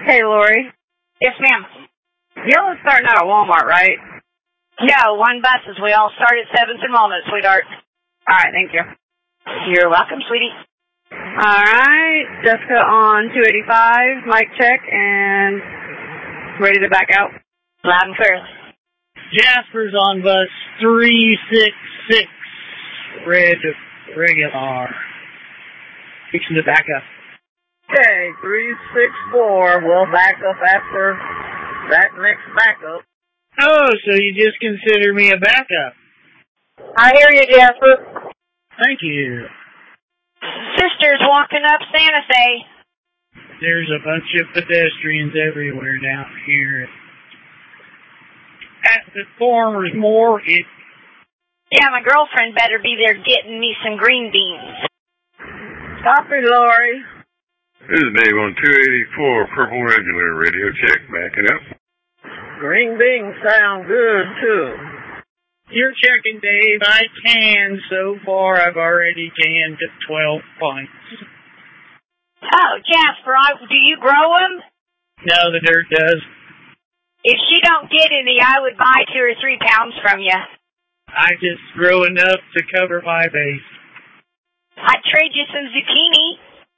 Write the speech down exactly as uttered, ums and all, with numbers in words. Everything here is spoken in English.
Okay, Lori. Yes, ma'am. Y'all are starting out at Walmart, right? No, one buses. We all start at seventh and Walnut, sweetheart. All right, thank you. You're welcome, sweetie. All right, Jessica on two eighty-five, mic check, and ready to back out. Loud and clear. Jasper's on bus three six six, red regular. Fixing to back up. Okay, three six four, we'll back up after that next backup. Oh, so you just consider me a backup? I hear you, Jasper. Thank you. Sister's walking up Santa Fe. There's a bunch of pedestrians everywhere down here. At the farmer's market. Yeah, my girlfriend better be there getting me some green beans. Copy, Lori. This is Dave on two eighty-four, Purple Regular, radio check, backing up. Green beans sound good, too. You're checking, Dave. I can. So far, I've already canned twelve pints. Oh, Jasper, I, do you grow them? No, the dirt does. If she don't get any, I would buy two or three pounds from you. I just grow enough to cover my base. I'd trade you some zucchini.